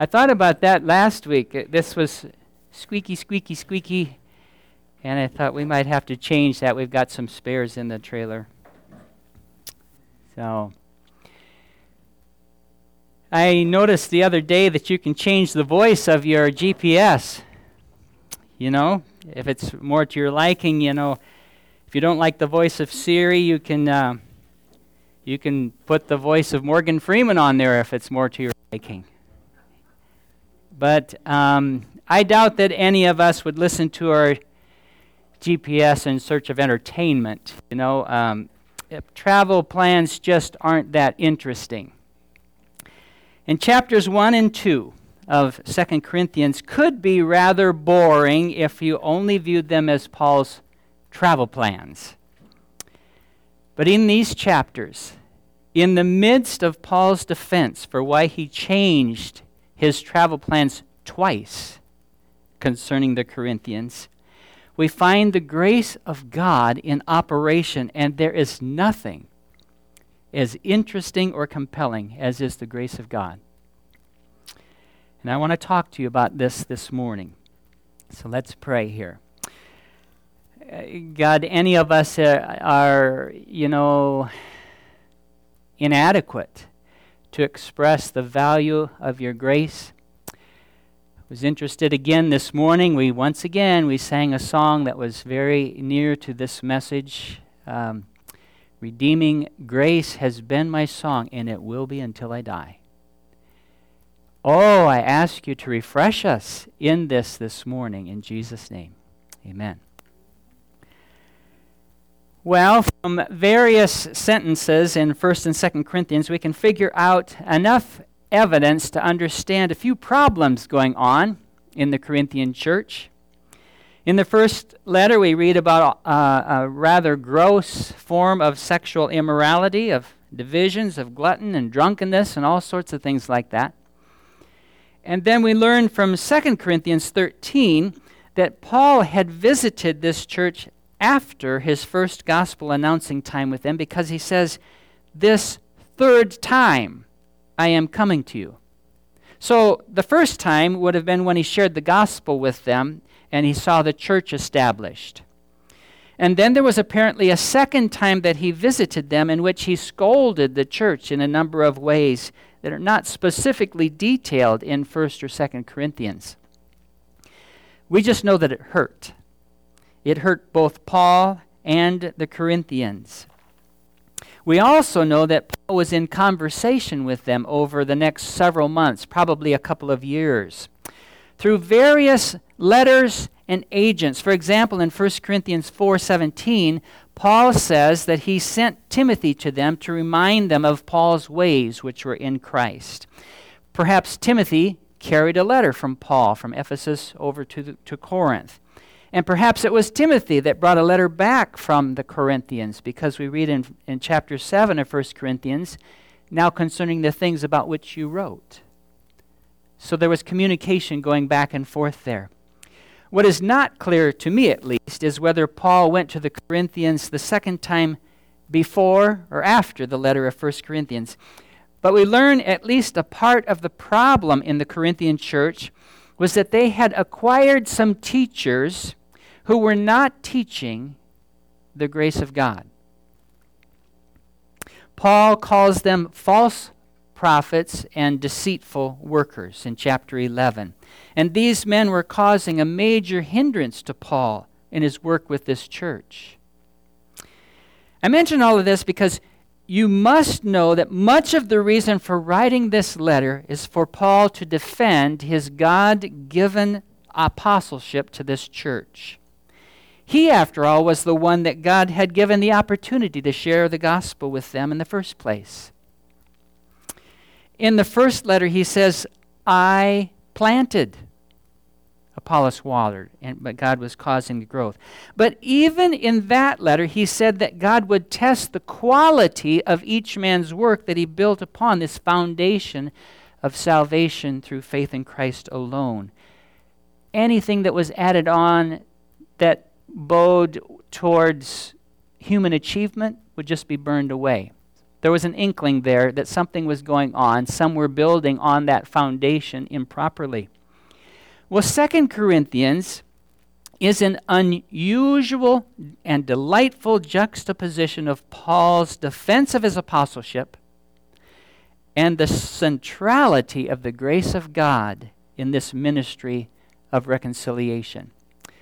I thought about that last week. This was squeaky, squeaky, squeaky, and I thought we might have to change that. We've got some spares in the trailer. So I noticed the other day that you can change the voice of your GPS. You know, if it's more to your liking, you know, if you don't like the voice of Siri, you can put the voice of Morgan Freeman on there if it's more to your liking. But I doubt that any of us would listen to our GPS in search of entertainment. You know, travel plans just aren't that interesting. And chapters 1 and 2 of 2 Corinthians could be rather boring if you only viewed them as Paul's travel plans. But in these chapters, in the midst of Paul's defense for why he changed his travel plans twice concerning the Corinthians, we find the grace of God in operation, and there is nothing as interesting or compelling as is the grace of God. And I want to talk to you about this morning. So let's pray here. God, any of us are, inadequate to express the value of your grace. I was interested again this morning. Once again we sang a song that was very near to this message. Redeeming grace has been my song, and it will be until I die. Oh, I ask you to refresh us in this morning, in Jesus' name. Amen. Well, from various sentences in 1 and 2 Corinthians, we can figure out enough evidence to understand a few problems going on in the Corinthian church. In the first letter, we read about a rather gross form of sexual immorality, of divisions, of glutton and drunkenness, and all sorts of things like that. And then we learn from 2 Corinthians 13 that Paul had visited this church after his first gospel announcing time with them, because he says, "This third time I am coming to you." So the first time would have been when he shared the gospel with them and he saw the church established. And then there was apparently a second time that he visited them in which he scolded the church in a number of ways that are not specifically detailed in 1 or 2 Corinthians. We just know that it hurt. It hurt both Paul and the Corinthians. We also know that Paul was in conversation with them over the next several months, probably a couple of years, through various letters and agents. For example, in 1 Corinthians 4:17, Paul says that he sent Timothy to them to remind them of Paul's ways, which were in Christ. Perhaps Timothy carried a letter from Paul from Ephesus over to Corinth. And perhaps it was Timothy that brought a letter back from the Corinthians, because we read in chapter 7 of 1 Corinthians, "Now concerning the things about which you wrote." So there was communication going back and forth there. What is not clear, to me at least, is whether Paul went to the Corinthians the second time before or after the letter of 1 Corinthians. But we learn at least a part of the problem in the Corinthian church was that they had acquired some teachers who were not teaching the grace of God. Paul calls them false prophets and deceitful workers in chapter 11. And these men were causing a major hindrance to Paul in his work with this church. I mention all of this because you must know that much of the reason for writing this letter is for Paul to defend his God-given apostleship to this church. He, after all, was the one that God had given the opportunity to share the gospel with them in the first place. In the first letter, he says, "I planted, Apollos watered," but God was causing the growth. But even in that letter, he said that God would test the quality of each man's work that he built upon this foundation of salvation through faith in Christ alone. Anything that was added on that bode towards human achievement would just be burned away. There was an inkling there that something was going on. Some were building on that foundation improperly. Well, 2 Corinthians is an unusual and delightful juxtaposition of Paul's defense of his apostleship and the centrality of the grace of God in this ministry of reconciliation.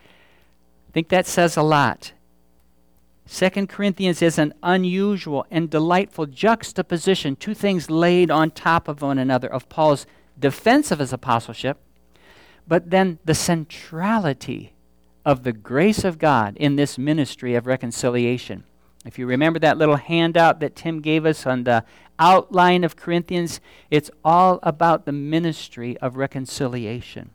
I think that says a lot. 2 Corinthians is an unusual and delightful juxtaposition, two things laid on top of one another, of Paul's defense of his apostleship, but then the centrality of the grace of God in this ministry of reconciliation. If you remember that little handout that Tim gave us on the outline of Corinthians, it's all about the ministry of reconciliation.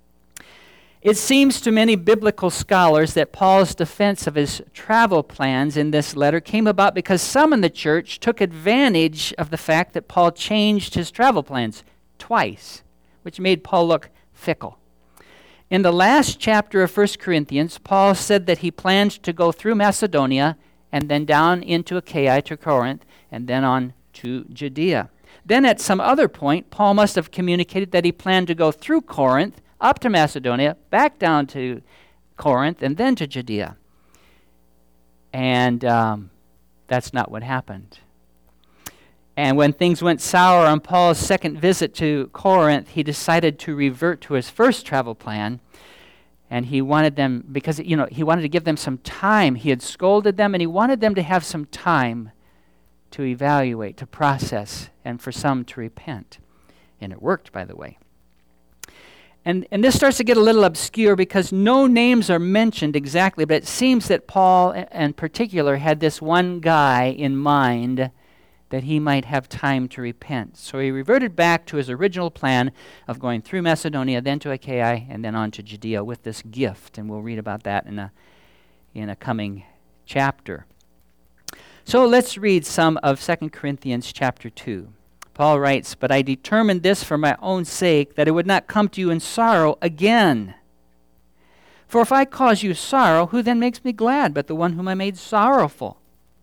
It seems to many biblical scholars that Paul's defense of his travel plans in this letter came about because some in the church took advantage of the fact that Paul changed his travel plans twice, which made Paul look fickle. In the last chapter of 1 Corinthians, Paul said that he planned to go through Macedonia and then down into Achaia to Corinth and then on to Judea. Then at some other point, Paul must have communicated that he planned to go through Corinth, up to Macedonia, back down to Corinth, and then to Judea. And that's not what happened. And when things went sour on Paul's second visit to Corinth, he decided to revert to his first travel plan. And he wanted them, because he wanted to give them some time. He had scolded them, and he wanted them to have some time to evaluate, to process, and for some to repent. And it worked, by the way. And this starts to get a little obscure because no names are mentioned exactly, but it seems that Paul in particular had this one guy in mind that he might have time to repent. So he reverted back to his original plan of going through Macedonia, then to Achaia, and then on to Judea with this gift. And we'll read about that in a coming chapter. So let's read some of 2 Corinthians chapter 2. Paul writes, "But I determined this for my own sake, that it would not come to you in sorrow again. For if I cause you sorrow, who then makes me glad but the one whom I made sorrowful?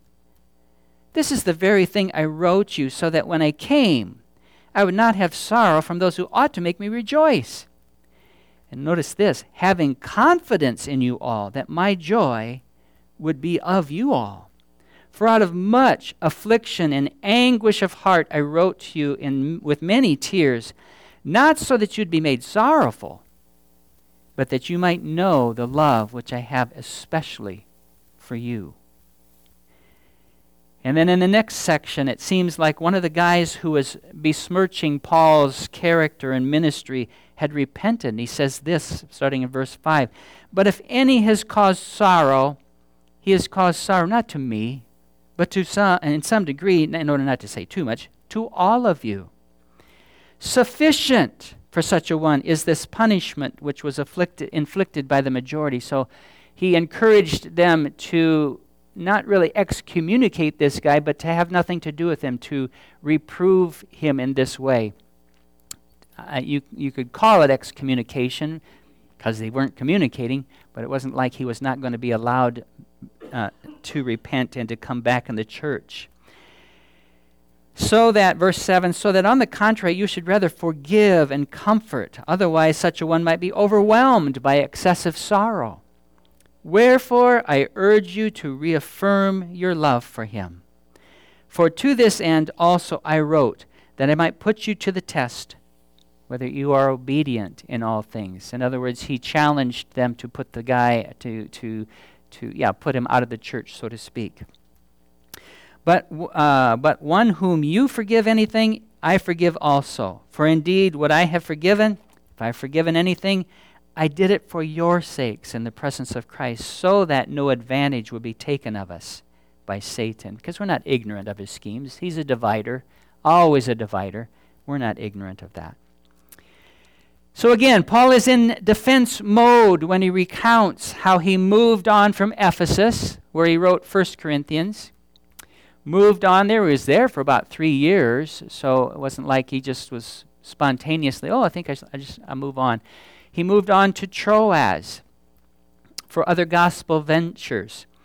This is the very thing I wrote you, so that when I came, I would not have sorrow from those who ought to make me rejoice. And notice this, having confidence in you all, that my joy would be of you all. For out of much affliction and anguish of heart I wrote to you with many tears, not so that you'd be made sorrowful, but that you might know the love which I have especially for you." And then in the next section, it seems like one of the guys who was besmirching Paul's character and ministry had repented. And he says this, starting in verse 5, "But if any has caused sorrow, he has caused sorrow not to me, but to some, and in some degree, in order not to say too much, to all of you. Sufficient for such a one is this punishment which was inflicted by the majority." So he encouraged them to not really excommunicate this guy, but to have nothing to do with him, to reprove him in this way. You could call it excommunication because they weren't communicating, but it wasn't like he was not going to be allowed to repent and to come back in the church. So that, verse 7, "So that on the contrary you should rather forgive and comfort, otherwise such a one might be overwhelmed by excessive sorrow. Wherefore I urge you to reaffirm your love for him. For to this end also I wrote, that I might put you to the test, whether you are obedient in all things." In other words, he challenged them to put the guy put him out of the church, so to speak. But one whom you forgive anything, I forgive also. For indeed, what I have forgiven, if I have forgiven anything, I did it for your sakes in the presence of Christ, so that no advantage would be taken of us by Satan. Because we're not ignorant of his schemes. He's a divider, always a divider. We're not ignorant of that. So again, Paul is in defense mode when he recounts how he moved on from Ephesus, where he wrote 1 Corinthians. Moved on there. He was there for about 3 years, so it wasn't like he just was spontaneously, I think I'll move on. He moved on to Troas for other gospel ventures.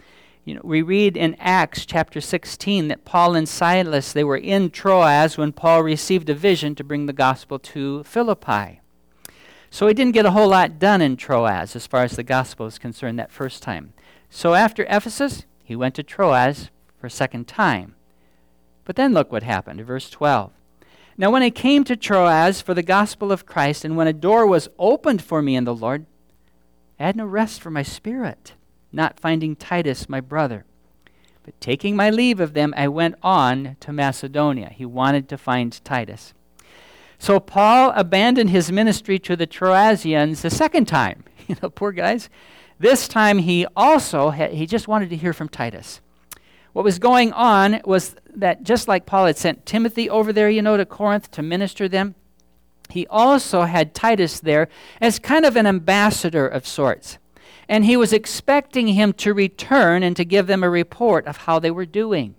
We read in Acts chapter 16 that Paul and Silas, they were in Troas when Paul received a vision to bring the gospel to Philippi. So he didn't get a whole lot done in Troas as far as the gospel is concerned that first time. So after Ephesus, he went to Troas for a second time. But then look what happened, verse 12. Now when I came to Troas for the gospel of Christ, and when a door was opened for me in the Lord, I had no rest for my spirit, not finding Titus my brother. But taking my leave of them, I went on to Macedonia. He wanted to find Titus. So Paul abandoned his ministry to the Troasians the second time. Poor guys. This time he just wanted to hear from Titus. What was going on was that just like Paul had sent Timothy over there, to Corinth to minister them, he also had Titus there as kind of an ambassador of sorts. And he was expecting him to return and to give them a report of how they were doing.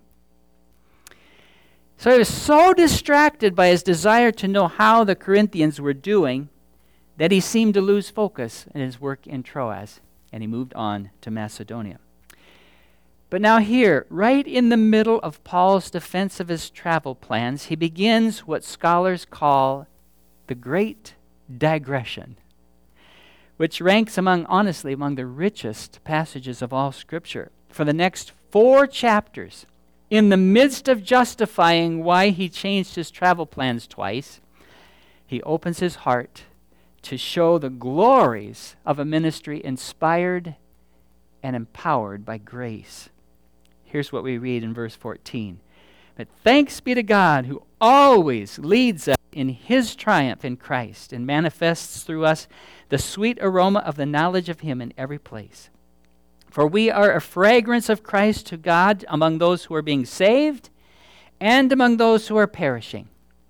So he was so distracted by his desire to know how the Corinthians were doing that he seemed to lose focus in his work in Troas, and he moved on to Macedonia. But now here, right in the middle of Paul's defense of his travel plans, he begins what scholars call the Great Digression, which ranks among the richest passages of all Scripture. For the next 4 chapters, in the midst of justifying why he changed his travel plans twice, he opens his heart to show the glories of a ministry inspired and empowered by grace. Here's what we read in verse 14. But thanks be to God who always leads us in his triumph in Christ and manifests through us the sweet aroma of the knowledge of him in every place. For we are a fragrance of Christ to God among those who are being saved and among those who are perishing.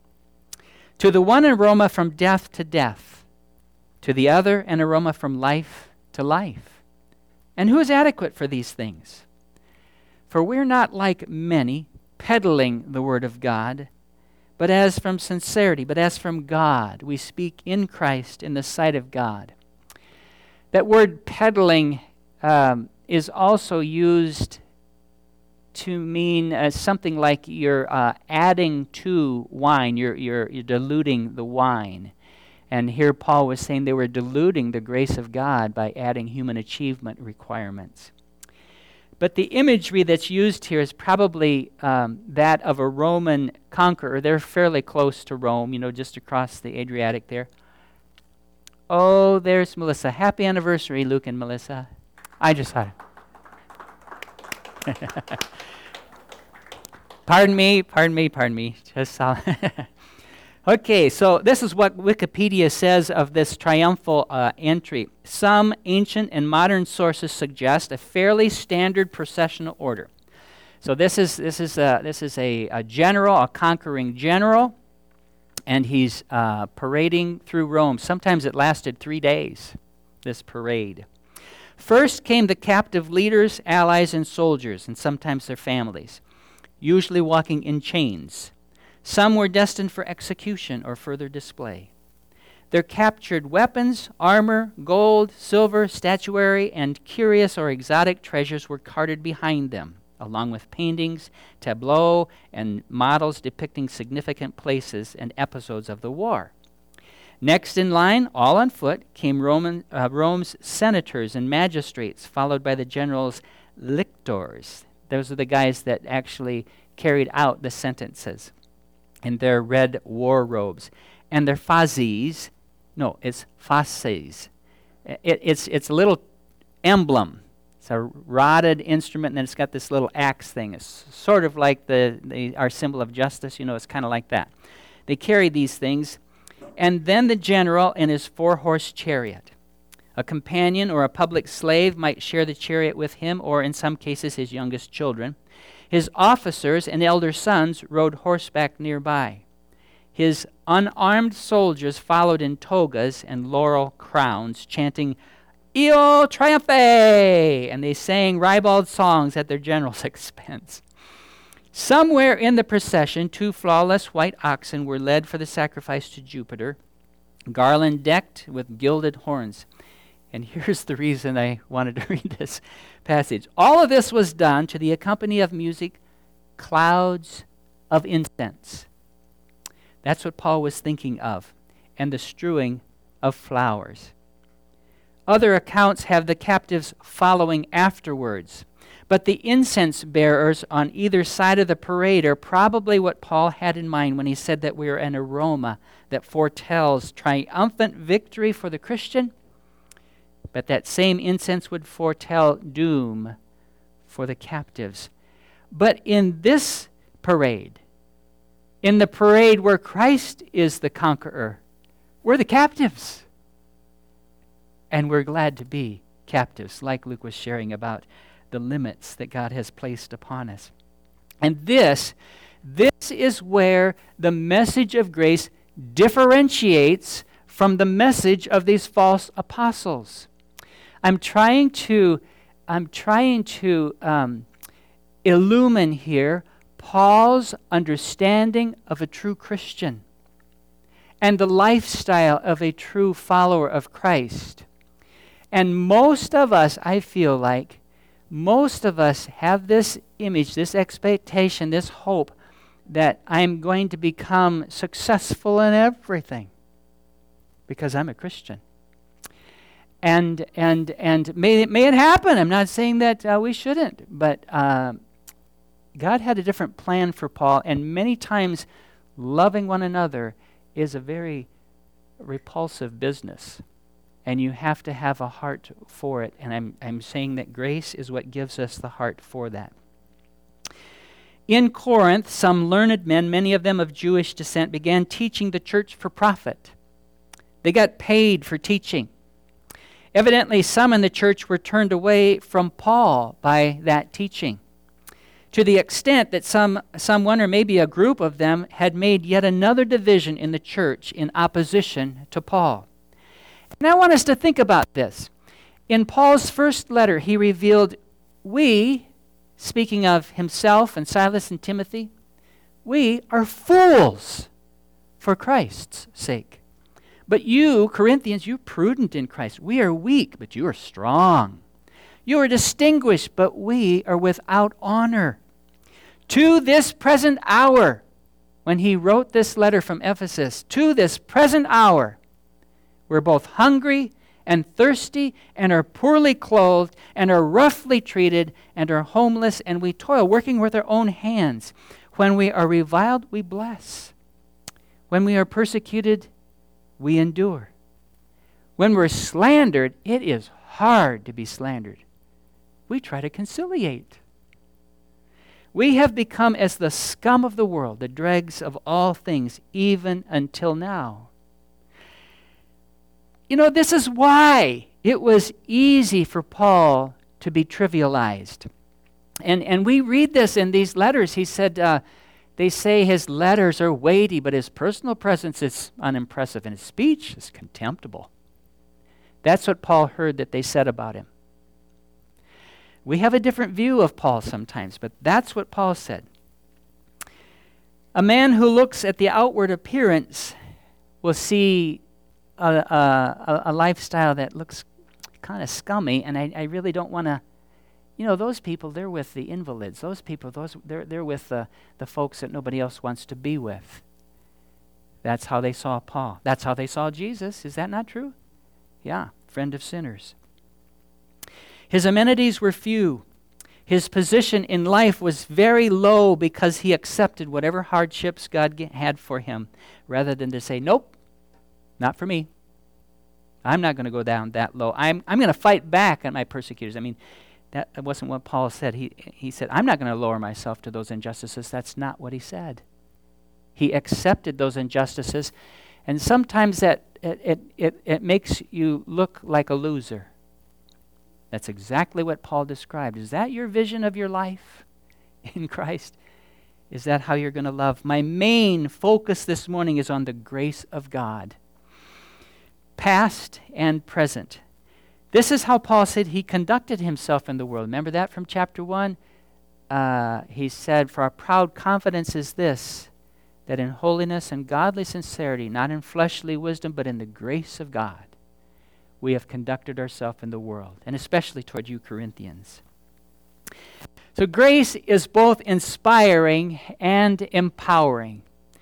To the one an aroma from death to death, to the other an aroma from life to life. And who is adequate for these things? For we're not like many peddling the word of God, but as from sincerity, but as from God, we speak in Christ in the sight of God. That word peddling is also used to mean something like you're adding to wine, you're diluting the wine. And here Paul was saying they were diluting the grace of God by adding human achievement requirements. But the imagery that's used here is probably that of a Roman conqueror. They're fairly close to Rome, just across the Adriatic there. Oh, there's Melissa. Happy anniversary, Luke and Melissa. I just had it. Pardon me. Just Okay, so this is what Wikipedia says of this triumphal entry. Some ancient and modern sources suggest a fairly standard processional order. So this is a general, a conquering general, and he's parading through Rome. Sometimes it lasted 3 days, this parade. First came the captive leaders, allies, and soldiers, and sometimes their families, usually walking in chains. Some were destined for execution or further display. Their captured weapons, armor, gold, silver, statuary, and curious or exotic treasures were carted behind them, along with paintings, tableaux, and models depicting significant places and episodes of the war. Next in line, all on foot, came Rome's senators and magistrates, followed by the generals lictors. Those are the guys that actually carried out the sentences in their red war robes. And their fasces, no, it's fasces. It's a little emblem. It's a rotted instrument, and then it's got this little axe thing. It's sort of like our symbol of justice. It's kind of like that. They carry these things. And then the general in his 4-horse chariot. A companion or a public slave might share the chariot with him, or in some cases his youngest children. His officers and elder sons rode horseback nearby. His unarmed soldiers followed in togas and laurel crowns, chanting, Io triumphe! And they sang ribald songs at their general's expense. Somewhere in the procession, 2 flawless white oxen were led for the sacrifice to Jupiter, garland decked with gilded horns. And here's the reason I wanted to read this passage. All of this was done to the accompaniment of music, clouds of incense. That's what Paul was thinking of, and the strewing of flowers. Other accounts have the captives following afterwards. But the incense bearers on either side of the parade are probably what Paul had in mind when he said that we're an aroma that foretells triumphant victory for the Christian, but that same incense would foretell doom for the captives. But in this parade, in the parade where Christ is the conqueror, we're the captives. And we're glad to be captives, like Luke was sharing about the limits that God has placed upon us. And this is where the message of grace differentiates from the message of these false apostles. I'm trying to illumine here Paul's understanding of a true Christian and the lifestyle of a true follower of Christ. And most of us, I feel like, most of us have this image, this expectation, this hope that I'm going to become successful in everything because I'm a Christian. And may it happen. I'm not saying that we shouldn't, but God had a different plan for Paul, and many times loving one another is a very repulsive business. And you have to have a heart for it. And I'm saying that grace is what gives us the heart for that. In Corinth, some learned men, many of them of Jewish descent, began teaching the church for profit. They got paid for teaching. Evidently, some in the church were turned away from Paul by that teaching, to the extent that someone or maybe a group of them had made yet another division in the church in opposition to Paul. And I want us to think about this. In Paul's first letter, he revealed, we, speaking of himself and Silas and Timothy, we are fools for Christ's sake. But you, Corinthians, you're prudent in Christ. We are weak, but you are strong. You are distinguished, but we are without honor. To this present hour, when he wrote this letter from Ephesus, to this present hour, we're both hungry and thirsty and are poorly clothed and are roughly treated and are homeless, and we toil, working with our own hands. When we are reviled, we bless. When we are persecuted, we endure. When we're slandered, it is hard to be slandered. We try to conciliate. We have become as the scum of the world, the dregs of all things, even until now. You know, this is why it was easy for Paul to be trivialized. And we read this in these letters. He said, they say his letters are weighty, but his personal presence is unimpressive, and his speech is contemptible. That's what Paul heard that they said about him. We have a different view of Paul sometimes, but that's what Paul said. A man who looks at the outward appearance will see a lifestyle that looks kind of scummy, and I really don't want to, those people, they're with the invalids. Those people, they're with the folks that nobody else wants to be with. That's how they saw Paul. That's how they saw Jesus. Is that not true? Yeah, friend of sinners. His amenities were few. His position in life was very low because he accepted whatever hardships God had for him, rather than to say, nope, not for me. I'm not going to go down that low. I'm going to fight back on my persecutors. I mean, that wasn't what Paul said. He said, I'm not going to lower myself to those injustices. That's not what he said. He accepted those injustices, and sometimes that it makes you look like a loser. That's exactly what Paul described. Is that your vision of your life in Christ? Is that how you're going to love? My main focus this morning is on the grace of God, past and present. This is how Paul said he conducted himself in the world. Remember that from chapter 1? He said, for our proud confidence is this, that in holiness and godly sincerity, not in fleshly wisdom, but in the grace of God, we have conducted ourselves in the world, and especially toward you Corinthians. So grace is both inspiring and empowering.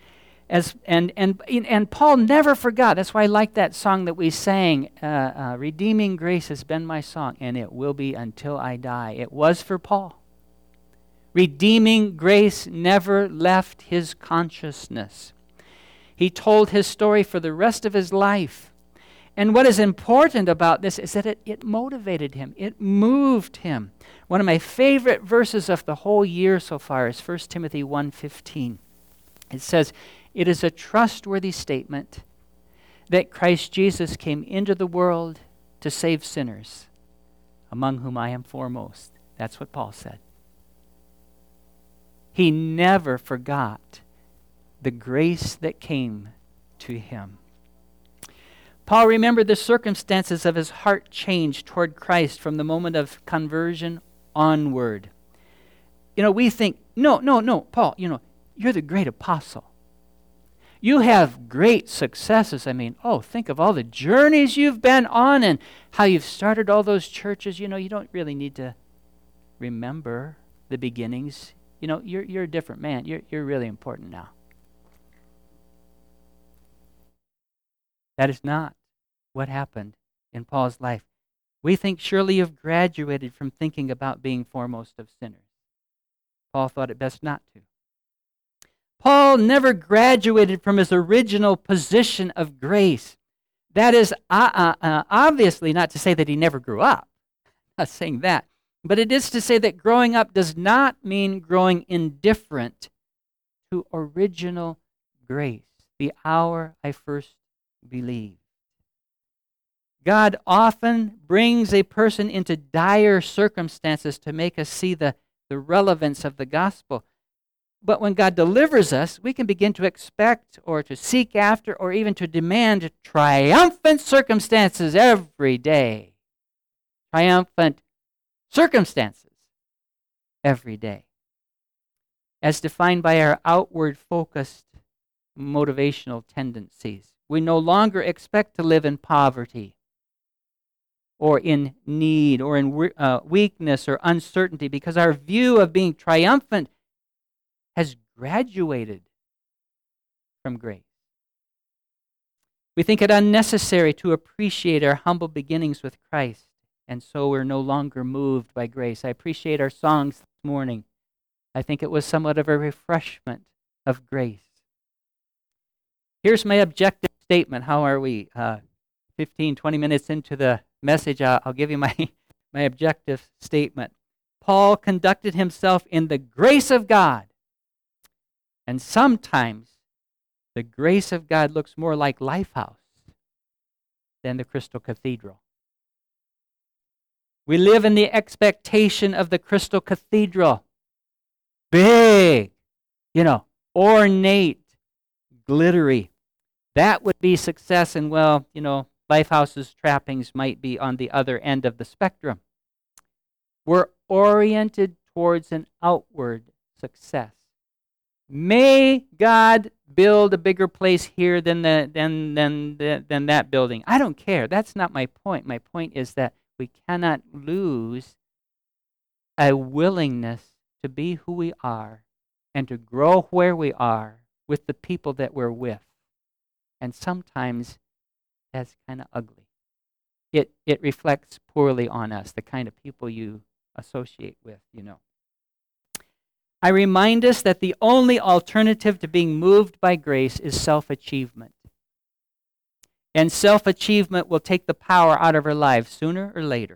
And Paul never forgot. That's why I like that song that we sang, Redeeming Grace has been my song, and it will be until I die. It was for Paul. Redeeming grace never left his consciousness. He told his story for the rest of his life. And what is important about this is that it motivated him. It moved him. One of my favorite verses of the whole year so far is 1 Timothy 1:15. It says, "It is a trustworthy statement that Christ Jesus came into the world to save sinners, among whom I am foremost." That's what Paul said. He never forgot the grace that came to him. Paul remembered the circumstances of his heart change toward Christ from the moment of conversion onward. We think, no, Paul, you're the great apostle. You have great successes. Think of all the journeys you've been on and how you've started all those churches. You don't really need to remember the beginnings. You're a different man. You're really important now. That is not what happened in Paul's life. We think surely you've graduated from thinking about being foremost of sinners. Paul thought it best not to. Paul never graduated from his original position of grace. That is obviously not to say that he never grew up. I'm not saying that. But it is to say that growing up does not mean growing indifferent to original grace, the hour I first believed. God often brings a person into dire circumstances to make us see the relevance of the gospel. But when God delivers us, we can begin to expect or to seek after or even to demand triumphant circumstances every day. Triumphant circumstances every day. As defined by our outward focused motivational tendencies. We no longer expect to live in poverty or in need or in weakness or uncertainty because our view of being triumphant has graduated from grace. We think it unnecessary to appreciate our humble beginnings with Christ, and so we're no longer moved by grace. I appreciate our songs this morning. I think it was somewhat of a refreshment of grace. Here's my objective statement. How are we? 15, 20 minutes into the message, I'll give you my objective statement. Paul conducted himself in the grace of God. And sometimes the grace of God looks more like Lifehouse than the Crystal Cathedral. We live in the expectation of the Crystal Cathedral. Big, ornate, glittery. That would be success, and Lifehouse's trappings might be on the other end of the spectrum. We're oriented towards an outward success. May God build a bigger place here than that building. I don't care. That's not my point. My point is that we cannot lose a willingness to be who we are and to grow where we are with the people that we're with. And sometimes that's kind of ugly. It reflects poorly on us, the kind of people you associate with, I remind us that the only alternative to being moved by grace is self-achievement. And self-achievement will take the power out of our lives sooner or later.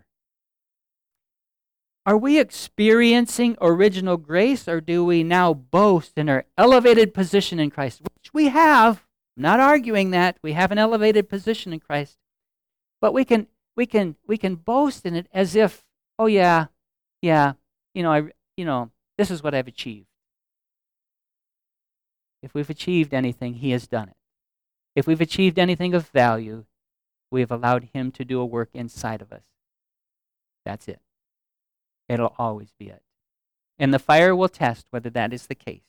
Are we experiencing original grace, or do we now boast in our elevated position in Christ? Which we have. I'm not arguing that. We have an elevated position in Christ. But we can boast in it as if, this is what I've achieved. If we've achieved anything, He has done it. If we've achieved anything of value, we have allowed Him to do a work inside of us. That's it. It'll always be it. And the fire will test whether that is the case.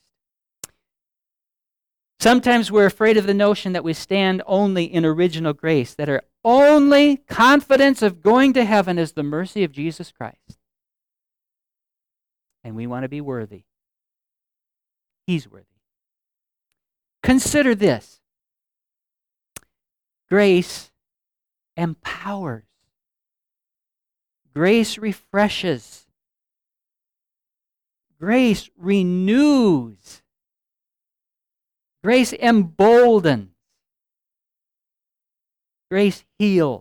Sometimes we're afraid of the notion that we stand only in original grace, that our only confidence of going to heaven is the mercy of Jesus Christ. And we want to be worthy. He's worthy. Consider this. Grace empowers. Grace refreshes. Grace renews. Grace emboldens. Grace heals.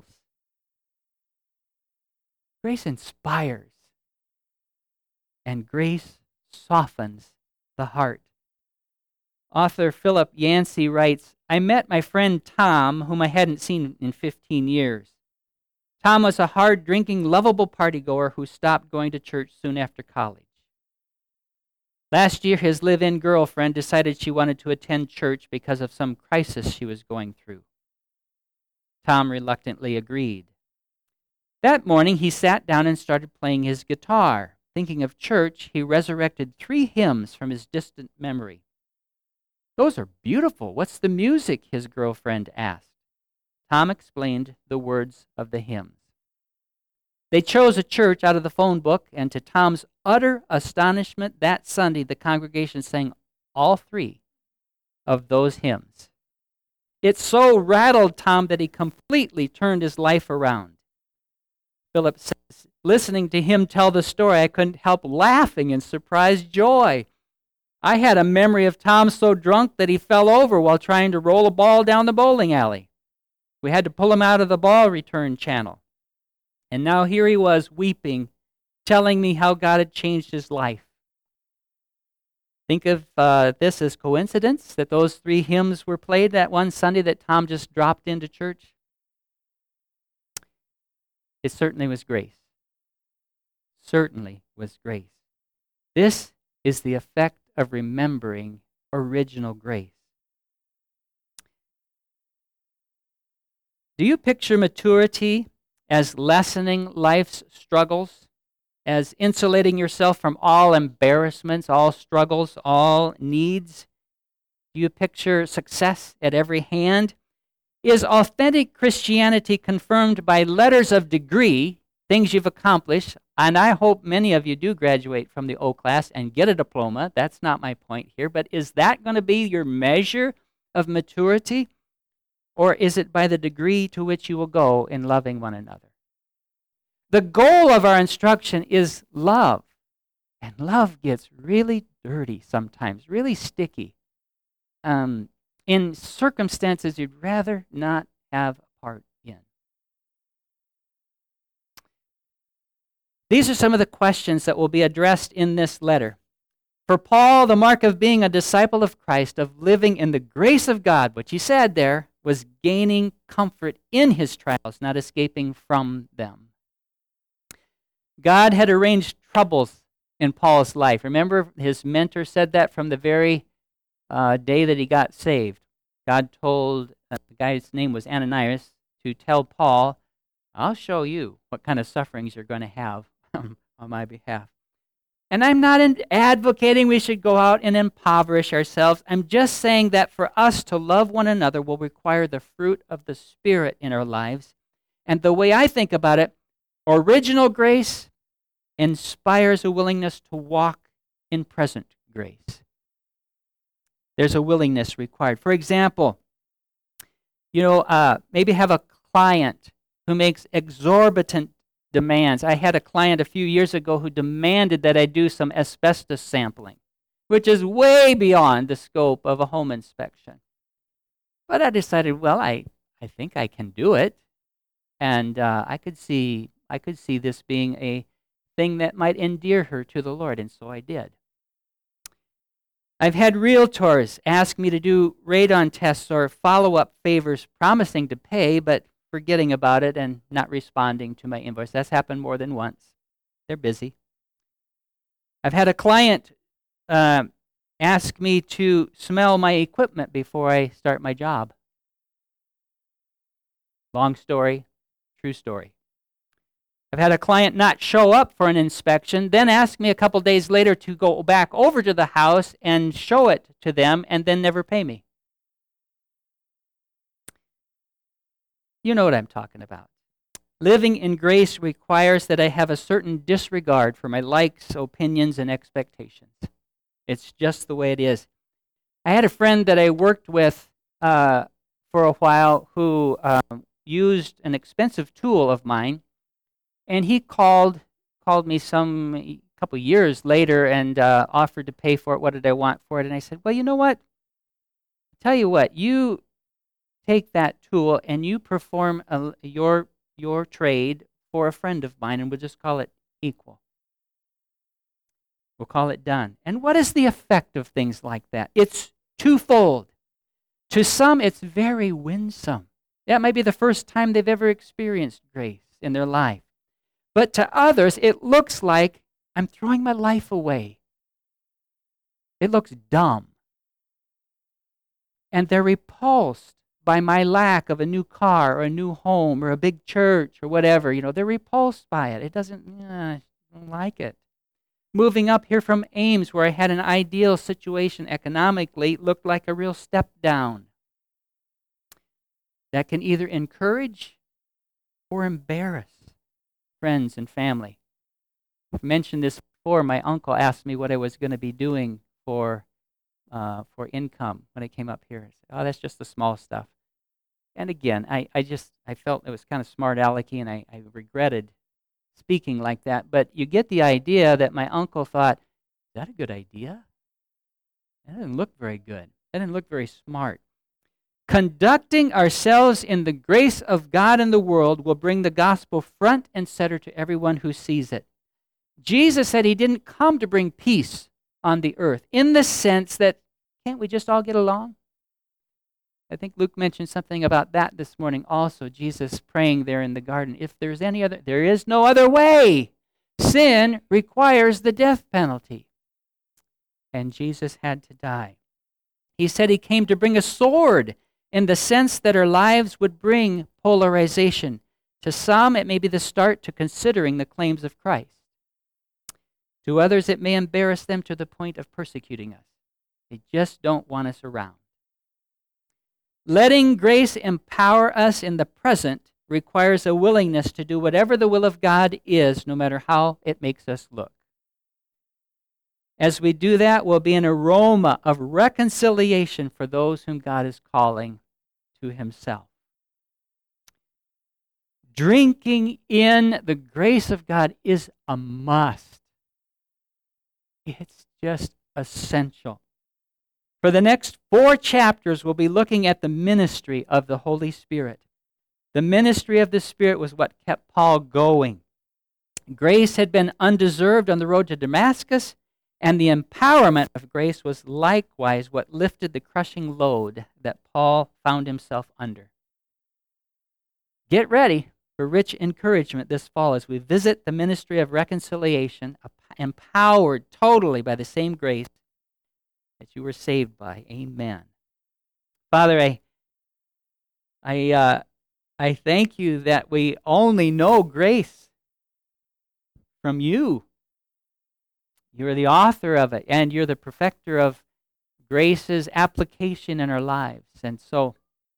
Grace inspires. And grace softens the heart. Author Philip Yancey writes, I met my friend Tom, whom I hadn't seen in 15 years. Tom was a hard-drinking, lovable partygoer who stopped going to church soon after college. Last year, his live-in girlfriend decided she wanted to attend church because of some crisis she was going through. Tom reluctantly agreed. That morning, he sat down and started playing his guitar. Thinking of church, he resurrected 3 hymns from his distant memory. Those are beautiful. What's the music? His girlfriend asked. Tom explained the words of the hymns. They chose a church out of the phone book, and to Tom's utter astonishment, that Sunday the congregation sang all 3 of those hymns. It so rattled Tom that he completely turned his life around. Philip says, listening to him tell the story, I couldn't help laughing in surprised joy. I had a memory of Tom so drunk that he fell over while trying to roll a ball down the bowling alley. We had to pull him out of the ball return channel. And now here he was weeping, telling me how God had changed his life. Think of this as coincidence, that those 3 hymns were played that one Sunday that Tom just dropped into church? It certainly was grace. Certainly was grace. This is the effect of remembering original grace. Do you picture maturity as lessening life's struggles, as insulating yourself from all embarrassments, all struggles, all needs? Do you picture success at every hand? Is authentic Christianity confirmed by letters of degree, things you've accomplished? And I hope many of you do graduate from the O class and get a diploma. That's not my point here. But is that going to be your measure of maturity? Or is it by the degree to which you will go in loving one another? The goal of our instruction is love. And love gets really dirty sometimes, really sticky. In circumstances you'd rather not have a part in. These are some of the questions that will be addressed in this letter. For Paul, the mark of being a disciple of Christ, of living in the grace of God, which he said there, was gaining comfort in his trials, not escaping from them. God had arranged troubles in Paul's life. Remember, his mentor said that from the very day that he got saved. God told, the guy's name was Ananias, to tell Paul, I'll show you what kind of sufferings you're going to have on my behalf. And I'm not advocating we should go out and impoverish ourselves. I'm just saying that for us to love one another will require the fruit of the Spirit in our lives. And the way I think about it, original grace inspires a willingness to walk in present grace. There's a willingness required. For example, maybe have a client who makes exorbitant demands. I had a client a few years ago who demanded that I do some asbestos sampling, which is way beyond the scope of a home inspection. But I decided, well, I think I can do it, and I could see this being a thing that might endear her to the Lord, and so I did. I've had realtors ask me to do radon tests or follow-up favors, promising to pay, but forgetting about it and not responding to my invoice. That's happened more than once. They're busy. I've had a client ask me to smell my equipment before I start my job. Long story, true story. I've had a client not show up for an inspection, then ask me a couple days later to go back over to the house and show it to them, and then never pay me. You know what I'm talking about. Living in grace requires that I have a certain disregard for my likes, opinions, and expectations. It's just the way it is. I had a friend that I worked with for a while who used an expensive tool of mine, and he called me some couple years later and offered to pay for it. What did I want for it? And I said, well, you know what? I'll tell you what, you take that tool and you perform your trade for a friend of mine, and we'll just call it equal. We'll call it done. And what is the effect of things like that? It's twofold. To some, it's very winsome. That might be the first time they've ever experienced grace in their life. But to others, it looks like I'm throwing my life away. It looks dumb. And they're repulsed by my lack of a new car or a new home or a big church or whatever. They're repulsed by it. It doesn't, I don't like it. Moving up here from Ames, where I had an ideal situation economically, it looked like a real step down. That can either encourage or embarrass friends and family. I've mentioned this before. My uncle asked me what I was going to be doing for income when I came up here. I said, oh, that's just the small stuff. And again, I felt it was kind of smart alecky, and I regretted speaking like that. But you get the idea that my uncle thought, is that a good idea? That didn't look very good. That didn't look very smart. Conducting ourselves in the grace of God in the world will bring the gospel front and center to everyone who sees it. Jesus said he didn't come to bring peace on the earth, in the sense that, can't we just all get along? I think Luke mentioned something about that this morning also. Jesus praying there in the garden. If there's any other, there is no other way. Sin requires the death penalty. And Jesus had to die. He said he came to bring a sword, in the sense that our lives would bring polarization. To some, it may be the start to considering the claims of Christ. To others, it may embarrass them to the point of persecuting us. They just don't want us around. Letting grace empower us in the present requires a willingness to do whatever the will of God is, no matter how it makes us look. As we do that, we'll be an aroma of reconciliation for those whom God is calling to himself. Drinking in the grace of God is a must. It's just essential. For the next 4 chapters, we'll be looking at the ministry of the Holy Spirit. The ministry of the Spirit was what kept Paul going. Grace had been undeserved on the road to Damascus, and the empowerment of grace was likewise what lifted the crushing load that Paul found himself under. Get ready for rich encouragement this fall as we visit the ministry of reconciliation, empowered totally by the same grace that you were saved by. Amen. Father, I thank you that we only know grace from you. You're the author of it, and you're the perfecter of grace's application in our lives. And so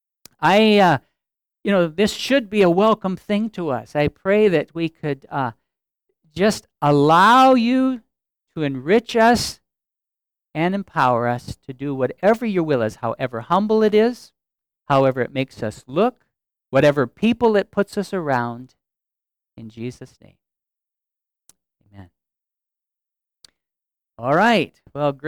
this should be a welcome thing to us. I pray that we could just allow you to enrich us and empower us to do whatever your will is, however humble it is, however it makes us look, whatever people it puts us around. In Jesus' name, amen. All right. Well, great.